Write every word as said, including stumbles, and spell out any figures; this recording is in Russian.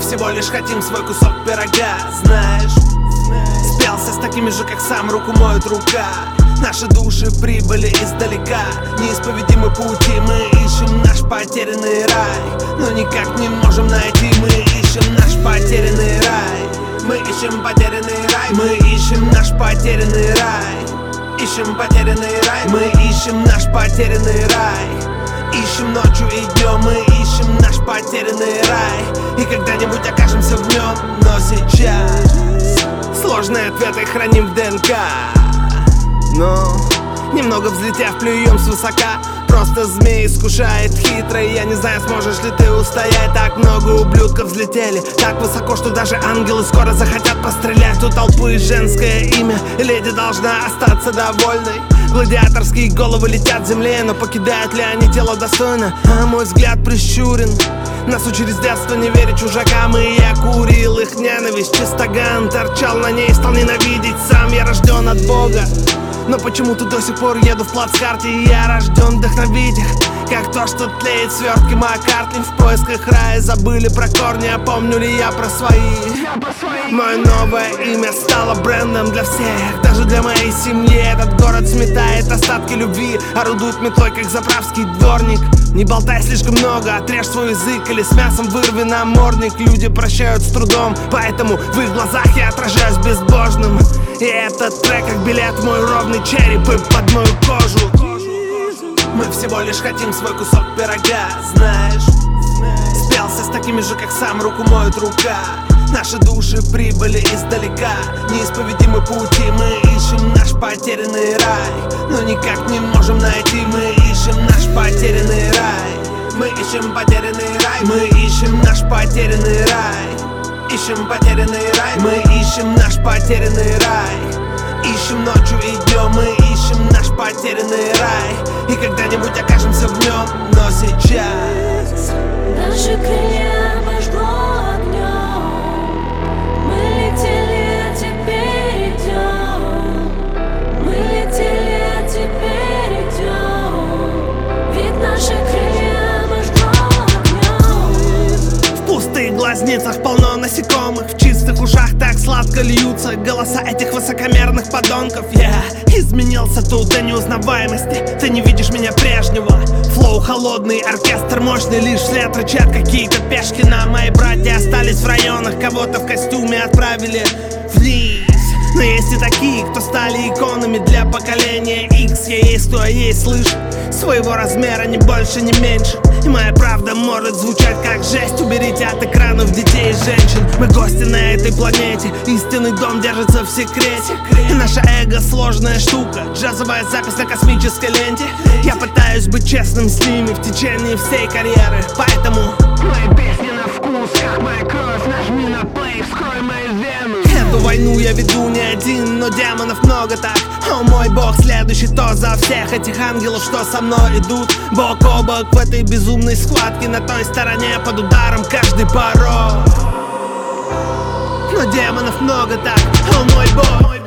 всего лишь хотим свой кусок пирога, знаешь. Спелся с такими же, как сам, руку моет рука. Наши души прибыли издалека. Неисповедимы пути, мы ищем наш потерянный рай, но никак не можем найти. Мы ищем наш потерянный рай. Мы ищем потерянный рай. Мы ищем наш потерянный рай. Ищем потерянный рай. Мы ищем наш потерянный рай. Ищем ночью и днем. Мы ищем наш потерянный рай. И когда-нибудь окажемся в нем. Но сейчас сложные ответы храним в ДНК. Но немного взлетев, плюем свысока. Просто змей искушает хитрый. Я не знаю, сможешь ли ты устоять. Так много ублюдков взлетели так высоко, что даже ангелы скоро захотят пострелять. У толпы женское имя, и леди должна остаться довольной. Гладиаторские головы летят в земле, но покидают ли они тело достойно? А мой взгляд прищурен. Нас учили с детства не верить чужакам, и я курил их ненависть. Чистоган торчал на ней, стал ненавидеть. Сам я рожден от Бога, но почему-то до сих пор еду в плацкарте. И я рожден вдохновить их, как то, что тлеет свертки Маккартни. В поисках рая забыли про корни, а помню ли я про свои? Мое новое имя стало брендом для всех, даже для моей семьи. Этот город сметает остатки любви, орудует метлой, как заправский дворник. Не болтай слишком много, отрежь свой язык или с мясом вырви намордник. Люди прощают с трудом, поэтому в их глазах я отражаюсь безбожным. И этот трек как билет в мой ровный череп и под мою кожу. Мы всего лишь хотим свой кусок пирога, знаешь. Спелся с такими же, как сам, руку моет рука. Наши души прибыли издалека. Неисповедимы пути, мы ищем наш потерянный рай, но никак не можем найти. Мы ищем наш потерянный рай. Мы ищем потерянный рай. Мы ищем наш потерянный рай. Ищем потерянный рай. Мы ищем наш потерянный рай. Ищем ночью и днем. Мы ищем наш потерянный рай. И когда-нибудь окажемся в нем. Но сейчас наши крылья обожгло огнем. Мы летели, а теперь идем. Мы летели, а теперь идем. Ведь наши крылья обожгло огнем. в пустых глазницах полно насекомых. В чистых ушах так сладко льются голоса этих высокомерных подонков. Я изменился тут до неузнаваемости. Ты не видишь меня прежнего. Флоу холодный, оркестр мощный. Лишь вслед рычат какие-то пешки. На мои братья остались в районах. Кого-то в костюме отправили вниз. Но есть и такие, кто стали иконами для поколения X. Я есть, кто я есть, слышь. Своего размера, ни больше, ни меньше. И моя правда может звучать как жесть. Уберите от экранов детей и женщин. Мы гости на этой планете. Истинный дом держится в секрете. И наше эго сложная штука. Джазовая запись на космической ленте. Я пытаюсь быть честным с ними в течение всей карьеры. Поэтому мои песни на вкус, как моя кровь. Нажми на плей, вскрой мои вены. Эту войну я веду не один, но демонов много так. О мой бог, следующий то за всех этих ангелов, что со мной идут бок о бок в этой безумной схватке. На той стороне под ударом каждый порог. Но демонов много так. О мой бог.